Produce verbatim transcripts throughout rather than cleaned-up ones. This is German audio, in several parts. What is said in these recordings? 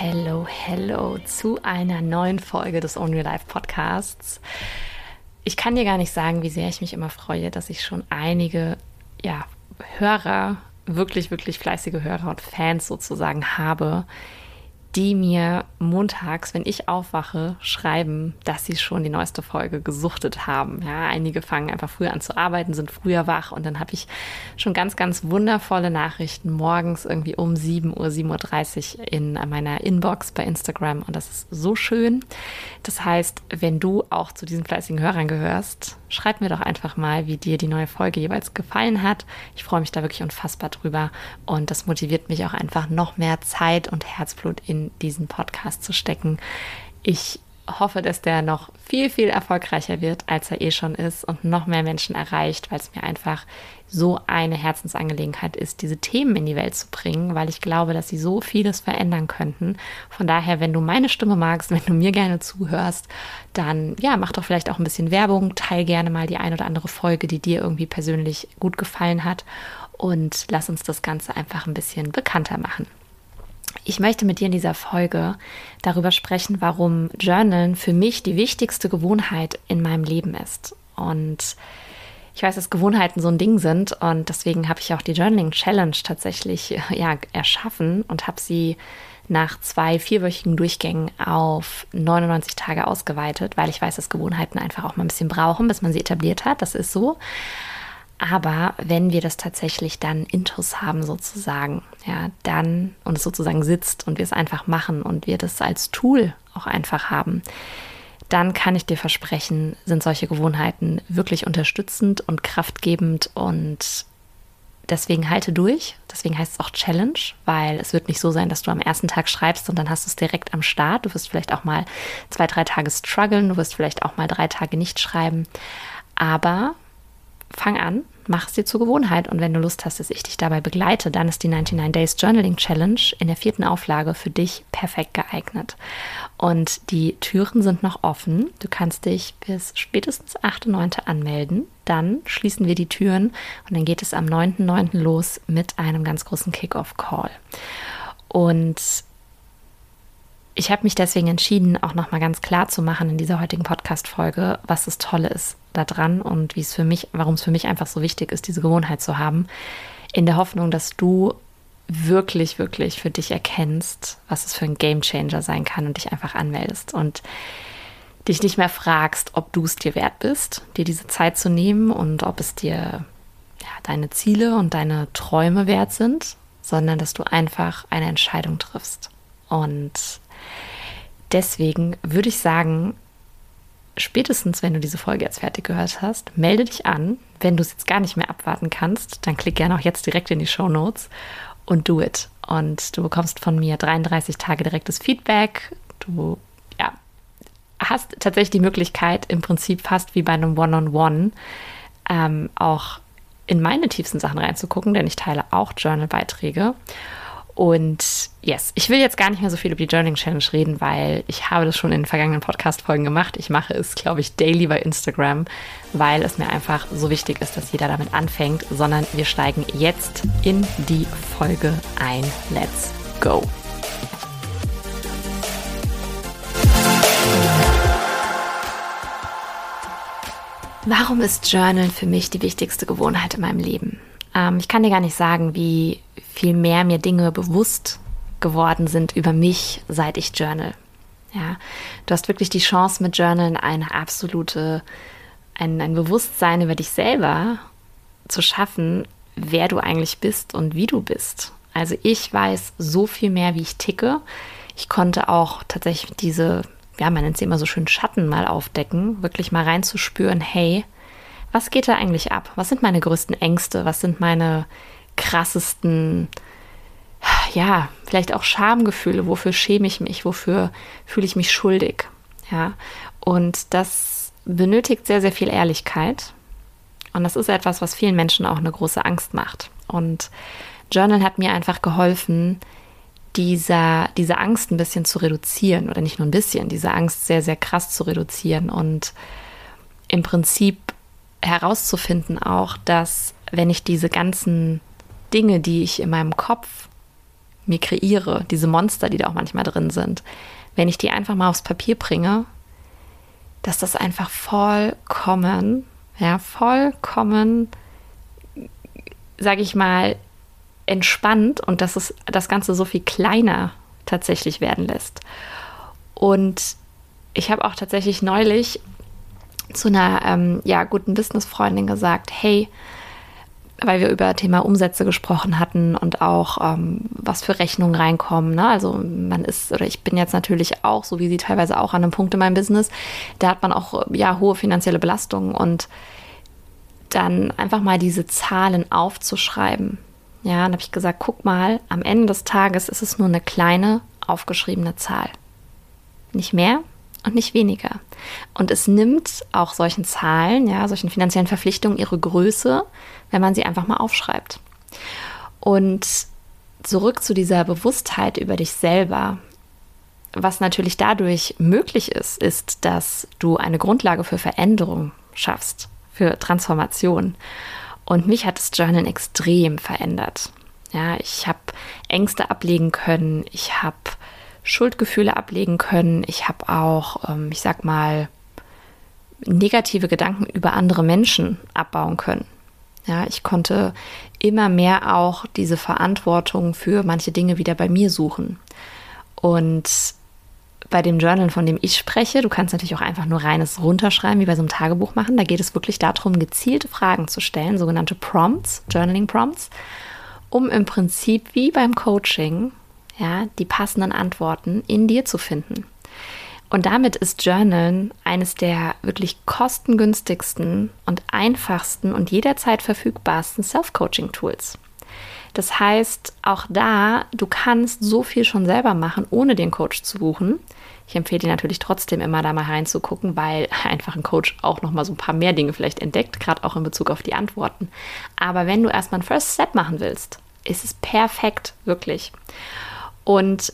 Hello, hello zu einer neuen Folge des Own Your Life Podcasts. Ich kann dir gar nicht sagen, wie sehr ich mich immer freue, dass ich schon einige ja, Hörer, wirklich, wirklich fleißige Hörer und Fans sozusagen habe, die mir montags, wenn ich aufwache, schreiben, dass sie schon die neueste Folge gesuchtet haben. Ja, einige fangen einfach früher an zu arbeiten, sind früher wach und dann habe ich schon ganz, ganz wundervolle Nachrichten morgens irgendwie um sieben Uhr, sieben Uhr dreißig in meiner Inbox bei Instagram und das ist so schön. Das heißt, wenn du auch zu diesen fleißigen Hörern gehörst, schreib mir doch einfach mal, wie dir die neue Folge jeweils gefallen hat. Ich freue mich da wirklich unfassbar drüber und das motiviert mich auch einfach noch mehr Zeit und Herzblut in diesen Podcast zu stecken. Ich hoffe, dass der noch viel, viel erfolgreicher wird, als er eh schon ist und noch mehr Menschen erreicht, weil es mir einfach so eine Herzensangelegenheit ist, diese Themen in die Welt zu bringen, weil ich glaube, dass sie so vieles verändern könnten. Von daher, wenn du meine Stimme magst, wenn du mir gerne zuhörst, dann ja, mach doch vielleicht auch ein bisschen Werbung, teil gerne mal die ein oder andere Folge, die dir irgendwie persönlich gut gefallen hat und lass uns das Ganze einfach ein bisschen bekannter machen. Ich möchte mit dir in dieser Folge darüber sprechen, warum Journalen für mich die wichtigste Gewohnheit in meinem Leben ist. Und ich weiß, dass Gewohnheiten so ein Ding sind und deswegen habe ich auch die Journaling Challenge tatsächlich ja, erschaffen und habe sie nach zwei vierwöchigen Durchgängen auf neunundneunzig Tage ausgeweitet, weil ich weiß, dass Gewohnheiten einfach auch mal ein bisschen brauchen, bis man sie etabliert hat. Das ist so. Aber wenn wir das tatsächlich dann intus haben sozusagen, ja, dann und es sozusagen sitzt und wir es einfach machen und wir das als Tool auch einfach haben, dann kann ich dir versprechen, sind solche Gewohnheiten wirklich unterstützend und kraftgebend und deswegen halte durch. Deswegen heißt es auch Challenge, weil es wird nicht so sein, dass du am ersten Tag schreibst und dann hast du es direkt am Start. Du wirst vielleicht auch mal zwei, drei Tage strugglen, du wirst vielleicht auch mal drei Tage nicht schreiben, aber fang an, mach es dir zur Gewohnheit und wenn du Lust hast, dass ich dich dabei begleite, dann ist die neunundneunzig Days Journaling Challenge in der vierten Auflage für dich perfekt geeignet. Und die Türen sind noch offen. Du kannst dich bis spätestens achter neunter anmelden. Dann schließen wir die Türen und dann geht es am neunten neunten los mit einem ganz großen Kick-Off-Call. Und ich habe mich deswegen entschieden, auch nochmal ganz klar zu machen in dieser heutigen Podcast-Folge, was das Tolle ist daran und wie es für mich, warum es für mich einfach so wichtig ist, diese Gewohnheit zu haben, in der Hoffnung, dass du wirklich, wirklich für dich erkennst, was es für ein Gamechanger sein kann und dich einfach anmeldest und dich nicht mehr fragst, ob du es dir wert bist, dir diese Zeit zu nehmen und ob es dir ja, deine Ziele und deine Träume wert sind, sondern dass du einfach eine Entscheidung triffst. Und deswegen würde ich sagen, spätestens, wenn du diese Folge jetzt fertig gehört hast, melde dich an. Wenn du es jetzt gar nicht mehr abwarten kannst, dann klick gerne auch jetzt direkt in die Shownotes und do it. Und du bekommst von mir dreiunddreißig Tage direktes Feedback. Du ja, hast tatsächlich die Möglichkeit, im Prinzip fast wie bei einem One-on-One ähm, auch in meine tiefsten Sachen reinzugucken, denn ich teile auch Journal-Beiträge. Und yes, ich will jetzt gar nicht mehr so viel über die Journaling Challenge reden, weil ich habe das schon in den vergangenen Podcast-Folgen gemacht. Ich mache es, glaube ich, daily bei Instagram, weil es mir einfach so wichtig ist, dass jeder damit anfängt, sondern wir steigen jetzt in die Folge ein. Let's go! Warum ist Journal für mich die wichtigste Gewohnheit in meinem Leben? Ähm, ich kann dir gar nicht sagen, wie viel mehr mir Dinge bewusst geworden sind über mich, seit ich journal. Ja, du hast wirklich die Chance mit Journalen eine absolute, ein, ein Bewusstsein über dich selber zu schaffen, wer du eigentlich bist und wie du bist. Also ich weiß so viel mehr, wie ich ticke. Ich konnte auch tatsächlich diese, ja, man nennt sie immer so schön Schatten mal aufdecken, wirklich mal reinzuspüren, hey, was geht da eigentlich ab? Was sind meine größten Ängste? Was sind meine krassesten, ja, vielleicht auch Schamgefühle? Wofür schäme ich mich? Wofür fühle ich mich schuldig? Ja, und das benötigt sehr, sehr viel Ehrlichkeit. Und das ist etwas, was vielen Menschen auch eine große Angst macht. Und Journal hat mir einfach geholfen, dieser, diese Angst ein bisschen zu reduzieren. Oder nicht nur ein bisschen, diese Angst sehr, sehr krass zu reduzieren. Und im Prinzip herauszufinden auch, dass wenn ich diese ganzen Dinge, die ich in meinem Kopf mir kreiere, diese Monster, die da auch manchmal drin sind, wenn ich die einfach mal aufs Papier bringe, dass das einfach vollkommen, ja, vollkommen, sage ich mal, entspannt und dass es das Ganze so viel kleiner tatsächlich werden lässt. Und ich habe auch tatsächlich neulich zu einer ähm, ja, guten Business-Freundin gesagt, hey, weil wir über Thema Umsätze gesprochen hatten und auch ähm, was für Rechnungen reinkommen. Ne? Also man ist, oder ich bin jetzt natürlich auch, so wie sie teilweise auch an einem Punkt in meinem Business, da hat man auch ja hohe finanzielle Belastungen und dann einfach mal diese Zahlen aufzuschreiben. Ja, dann habe ich gesagt, guck mal, am Ende des Tages ist es nur eine kleine aufgeschriebene Zahl. Nicht mehr und nicht weniger. Und es nimmt auch solchen Zahlen, ja, solchen finanziellen Verpflichtungen ihre Größe, wenn man sie einfach mal aufschreibt. Und zurück zu dieser Bewusstheit über dich selber. Was natürlich dadurch möglich ist, ist, dass du eine Grundlage für Veränderung schaffst, für Transformation. Und mich hat das Journalen extrem verändert. Ja, ich habe Ängste ablegen können, ich habe Schuldgefühle ablegen können. Ich habe auch, ähm, ich sag mal, negative Gedanken über andere Menschen abbauen können. Ja, ich konnte immer mehr auch diese Verantwortung für manche Dinge wieder bei mir suchen. Und bei dem Journal, von dem ich spreche, du kannst natürlich auch einfach nur reines runterschreiben, wie bei so einem Tagebuch machen. Da geht es wirklich darum, gezielte Fragen zu stellen, sogenannte Prompts, Journaling Prompts, um im Prinzip wie beim Coaching ja, die passenden Antworten in dir zu finden. Und damit ist Journalen eines der wirklich kostengünstigsten und einfachsten und jederzeit verfügbarsten Self-Coaching-Tools. Das heißt, auch da, du kannst so viel schon selber machen, ohne den Coach zu buchen. Ich empfehle dir natürlich trotzdem immer da mal reinzugucken, weil einfach ein Coach auch nochmal so ein paar mehr Dinge vielleicht entdeckt, gerade auch in Bezug auf die Antworten. Aber wenn du erstmal einen First Step machen willst, ist es perfekt, wirklich. Und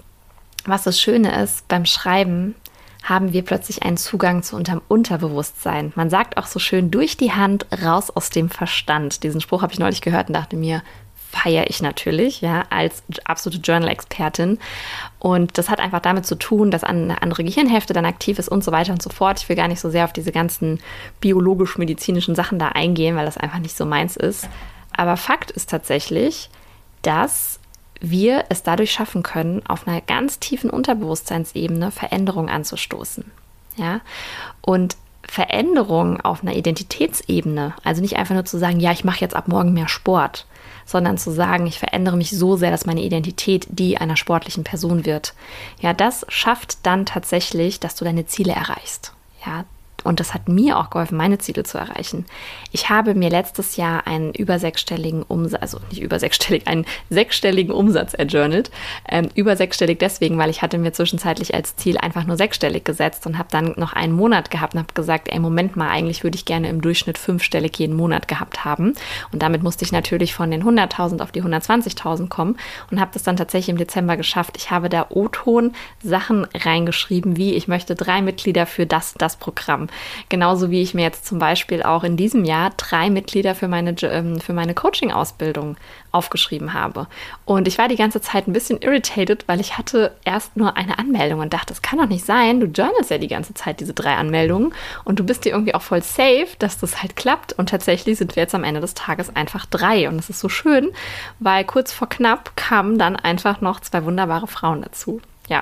was das Schöne ist, beim Schreiben haben wir plötzlich einen Zugang zu unserem Unterbewusstsein. Man sagt auch so schön, durch die Hand, raus aus dem Verstand. Diesen Spruch habe ich neulich gehört und dachte mir, feiere ich natürlich, ja, als absolute Journal-Expertin. Und das hat einfach damit zu tun, dass eine andere Gehirnhälfte dann aktiv ist und so weiter und so fort. Ich will gar nicht so sehr auf diese ganzen biologisch-medizinischen Sachen da eingehen, weil das einfach nicht so meins ist. Aber Fakt ist tatsächlich, dass wir es dadurch schaffen können, auf einer ganz tiefen Unterbewusstseinsebene Veränderungen anzustoßen. Ja? Und Veränderungen auf einer Identitätsebene, also nicht einfach nur zu sagen, ja, ich mache jetzt ab morgen mehr Sport, sondern zu sagen, ich verändere mich so sehr, dass meine Identität die einer sportlichen Person wird. Ja, das schafft dann tatsächlich, dass du deine Ziele erreichst. Ja, und das hat mir auch geholfen, meine Ziele zu erreichen. Ich habe mir letztes Jahr einen über sechsstelligen Umsatz, also nicht über sechsstellig, einen sechsstelligen Umsatz erjournalt. Ähm, über sechsstellig deswegen, weil ich hatte mir zwischenzeitlich als Ziel einfach nur sechsstellig gesetzt und habe dann noch einen Monat gehabt und habe gesagt, ey, Moment mal, eigentlich würde ich gerne im Durchschnitt fünfstellig jeden Monat gehabt haben. Und damit musste ich natürlich von den hunderttausend auf die hundertzwanzigtausend kommen und habe das dann tatsächlich im Dezember geschafft. Ich habe da O-Ton Sachen reingeschrieben, wie ich möchte drei Mitglieder für das, das Programm. Genauso wie ich mir jetzt zum Beispiel auch in diesem Jahr drei Mitglieder für meine, für meine Coaching-Ausbildung aufgeschrieben habe. Und ich war die ganze Zeit ein bisschen irritated, weil ich hatte erst nur eine Anmeldung und dachte, das kann doch nicht sein. Du journalst ja die ganze Zeit diese drei Anmeldungen und du bist dir irgendwie auch voll safe, dass das halt klappt. Und tatsächlich sind wir jetzt am Ende des Tages einfach drei. Und das ist so schön, weil kurz vor knapp kamen dann einfach noch zwei wunderbare Frauen dazu. Ja,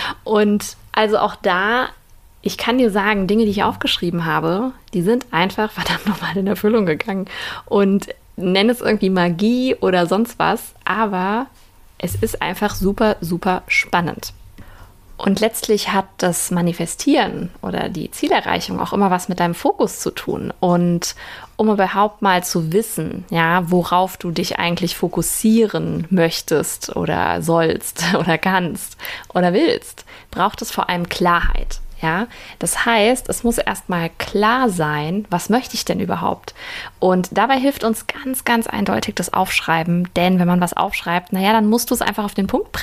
und also auch da, ich kann dir sagen, Dinge, die ich aufgeschrieben habe, die sind einfach verdammt nochmal in Erfüllung gegangen. Und nenne es irgendwie Magie oder sonst was, aber es ist einfach super, super spannend. Und letztlich hat das Manifestieren oder die Zielerreichung auch immer was mit deinem Fokus zu tun. Und um überhaupt mal zu wissen, ja, worauf du dich eigentlich fokussieren möchtest oder sollst oder kannst oder willst, braucht es vor allem Klarheit. Ja, das heißt, es muss erstmal klar sein, was möchte ich denn überhaupt? Und dabei hilft uns ganz, ganz eindeutig das Aufschreiben, denn wenn man was aufschreibt, naja, dann musst du es einfach auf den Punkt bringen.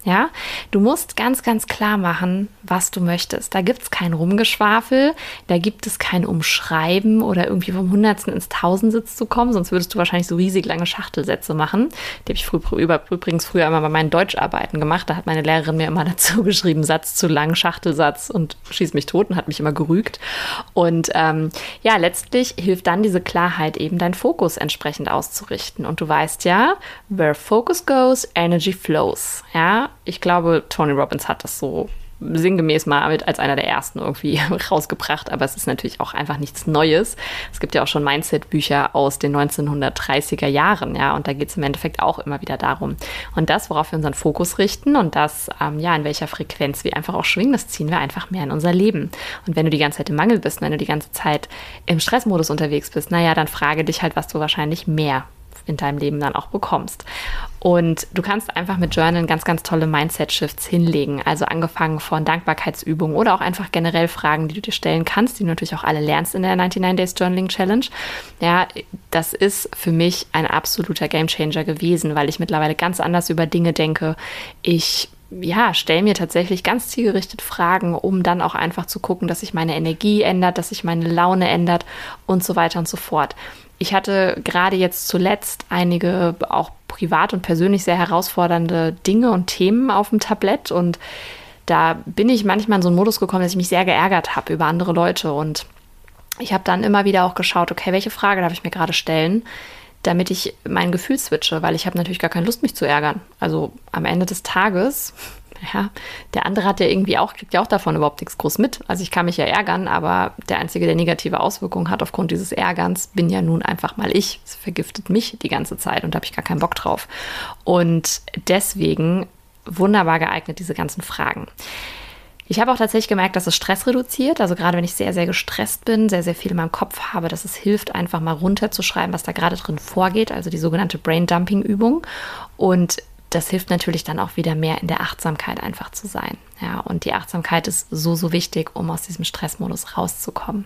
Ja, du musst ganz, ganz klar machen, was du möchtest. Da gibt es kein Rumgeschwafel, da gibt es kein Umschreiben oder irgendwie vom Hundertsten ins Tausendsitz zu kommen, sonst würdest du wahrscheinlich so riesig lange Schachtelsätze machen. Die habe ich frü- über, übrigens früher immer bei meinen Deutscharbeiten gemacht. Da hat meine Lehrerin mir immer dazu geschrieben, Satz zu lang, Schachtelsatz und schieß mich tot und hat mich immer gerügt. Und ähm, ja, letztlich hilft dann diese Klarheit eben, deinen Fokus entsprechend auszurichten. Und du weißt ja, where focus goes, energy flows. Ja, ich glaube, Tony Robbins hat das so sinngemäß mal mit als einer der ersten irgendwie rausgebracht, aber es ist natürlich auch einfach nichts Neues. Es gibt ja auch schon Mindset-Bücher aus den neunzehnhundertdreißiger Jahren, ja, und da geht es im Endeffekt auch immer wieder darum. Und das, worauf wir unseren Fokus richten und das, ähm, ja, in welcher Frequenz wir einfach auch schwingen, das ziehen wir einfach mehr in unser Leben. Und wenn du die ganze Zeit im Mangel bist, wenn du die ganze Zeit im Stressmodus unterwegs bist, naja, dann frage dich halt, was du wahrscheinlich mehr in deinem Leben dann auch bekommst. Und du kannst einfach mit Journalen ganz, ganz tolle Mindset-Shifts hinlegen. Also angefangen von Dankbarkeitsübungen oder auch einfach generell Fragen, die du dir stellen kannst, die du natürlich auch alle lernst in der neunundneunzig Days Journaling Challenge. Ja, das ist für mich ein absoluter Gamechanger gewesen, weil ich mittlerweile ganz anders über Dinge denke. Ich ja, stelle mir tatsächlich ganz zielgerichtet Fragen, um dann auch einfach zu gucken, dass sich meine Energie ändert, dass sich meine Laune ändert und so weiter und so fort. Ich hatte gerade jetzt zuletzt einige auch privat und persönlich sehr herausfordernde Dinge und Themen auf dem Tablett und da bin ich manchmal in so einen Modus gekommen, dass ich mich sehr geärgert habe über andere Leute und ich habe dann immer wieder auch geschaut, okay, welche Frage darf ich mir gerade stellen, damit ich mein Gefühl switche, weil ich habe natürlich gar keine Lust, mich zu ärgern. Also am Ende des Tages, ja, der andere hat ja irgendwie auch, kriegt ja auch davon überhaupt nichts groß mit. Also ich kann mich ja ärgern, aber der Einzige, der negative Auswirkungen hat aufgrund dieses Ärgerns, bin ja nun einfach mal ich. Es vergiftet mich die ganze Zeit und da habe ich gar keinen Bock drauf. Und deswegen wunderbar geeignet, diese ganzen Fragen. Ich habe auch tatsächlich gemerkt, dass es Stress reduziert. Also gerade wenn ich sehr, sehr gestresst bin, sehr, sehr viel in meinem Kopf habe, dass es hilft, einfach mal runterzuschreiben, was da gerade drin vorgeht. Also die sogenannte Brain-Dumping-Übung. Und das hilft natürlich dann auch wieder mehr in der Achtsamkeit einfach zu sein. Ja, und die Achtsamkeit ist so, so wichtig, um aus diesem Stressmodus rauszukommen.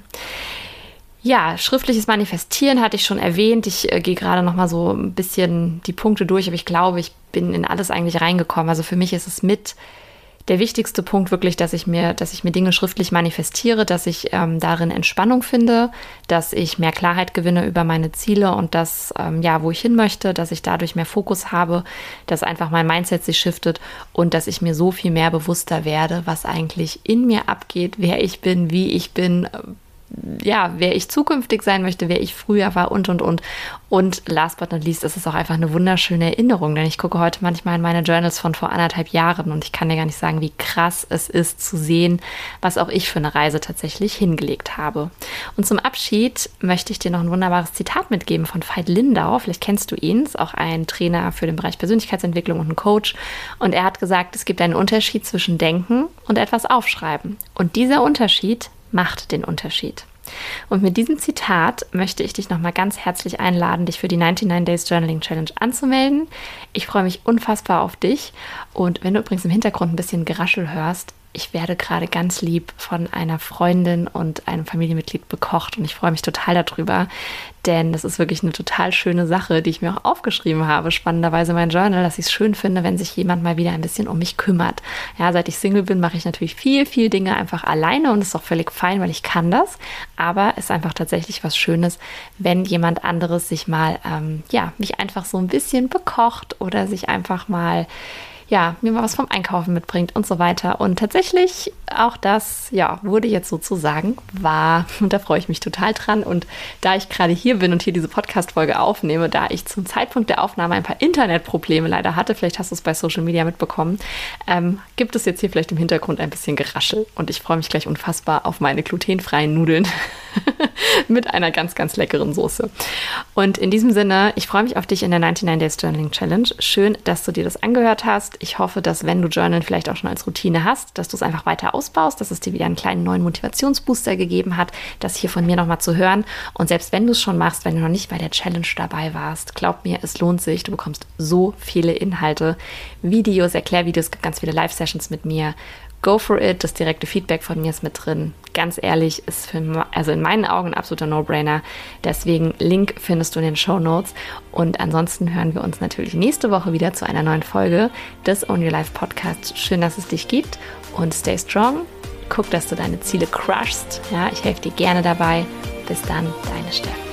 Ja, schriftliches Manifestieren hatte ich schon erwähnt. Ich äh, gehe gerade noch mal so ein bisschen die Punkte durch, aber ich glaube, ich bin in alles eigentlich reingekommen. Also für mich ist es mit der wichtigste Punkt wirklich, dass ich mir, dass ich mir Dinge schriftlich manifestiere, dass ich ähm, darin Entspannung finde, dass ich mehr Klarheit gewinne über meine Ziele und das, ähm, ja, wo ich hin möchte, dass ich dadurch mehr Fokus habe, dass einfach mein Mindset sich shiftet und dass ich mir so viel mehr bewusster werde, was eigentlich in mir abgeht, wer ich bin, wie ich bin, ja, wer ich zukünftig sein möchte, wer ich früher war und, und, und. Und last but not least ist es auch einfach eine wunderschöne Erinnerung, denn ich gucke heute manchmal in meine Journals von vor anderthalb Jahren und ich kann dir gar nicht sagen, wie krass es ist zu sehen, was auch ich für eine Reise tatsächlich hingelegt habe. Und zum Abschied möchte ich dir noch ein wunderbares Zitat mitgeben von Veit Lindau. Vielleicht kennst du ihn, ist auch ein Trainer für den Bereich Persönlichkeitsentwicklung und ein Coach. Und er hat gesagt, es gibt einen Unterschied zwischen Denken und etwas aufschreiben. Und dieser Unterschied macht den Unterschied. Und mit diesem Zitat möchte ich dich nochmal ganz herzlich einladen, dich für die neunundneunzig Days Journaling Challenge anzumelden. Ich freue mich unfassbar auf dich. Und wenn du übrigens im Hintergrund ein bisschen Geraschel hörst, ich werde gerade ganz lieb von einer Freundin und einem Familienmitglied bekocht und ich freue mich total darüber, denn das ist wirklich eine total schöne Sache, die ich mir auch aufgeschrieben habe, spannenderweise mein Journal, dass ich es schön finde, wenn sich jemand mal wieder ein bisschen um mich kümmert. Ja, seit ich Single bin, mache ich natürlich viel, viel Dinge einfach alleine und das ist auch völlig fein, weil ich kann das, aber es ist einfach tatsächlich was Schönes, wenn jemand anderes sich mal, ähm, ja, mich einfach so ein bisschen bekocht oder sich einfach mal ja, mir mal was vom Einkaufen mitbringt und so weiter. Und tatsächlich auch das, ja, wurde jetzt sozusagen wahr. Und da freue ich mich total dran. Und da ich gerade hier bin und hier diese Podcast-Folge aufnehme, da ich zum Zeitpunkt der Aufnahme ein paar Internetprobleme leider hatte, vielleicht hast du es bei Social Media mitbekommen, ähm, gibt es jetzt hier vielleicht im Hintergrund ein bisschen Geraschel. Und ich freue mich gleich unfassbar auf meine glutenfreien Nudeln mit einer ganz, ganz leckeren Soße. Und in diesem Sinne, ich freue mich auf dich in der neunundneunzig Days Journaling Challenge. Schön, dass du dir das angehört hast. Ich hoffe, dass wenn du Journalen vielleicht auch schon als Routine hast, dass du es einfach weiter ausbaust, dass es dir wieder einen kleinen neuen Motivationsbooster gegeben hat, das hier von mir nochmal zu hören. Und selbst wenn du es schon machst, wenn du noch nicht bei der Challenge dabei warst, glaub mir, es lohnt sich. Du bekommst so viele Inhalte, Videos, Erklärvideos, es gibt ganz viele Live-Sessions mit mir, go for it. Das direkte Feedback von mir ist mit drin. Ganz ehrlich, ist für, also in meinen Augen ein absoluter No-Brainer. Deswegen Link findest du in den Shownotes. Und ansonsten hören wir uns natürlich nächste Woche wieder zu einer neuen Folge des Own Your Life Podcasts. Schön, dass es dich gibt und stay strong. Guck, dass du deine Ziele crushst. Ja, ich helfe dir gerne dabei. Bis dann, deine Steffi.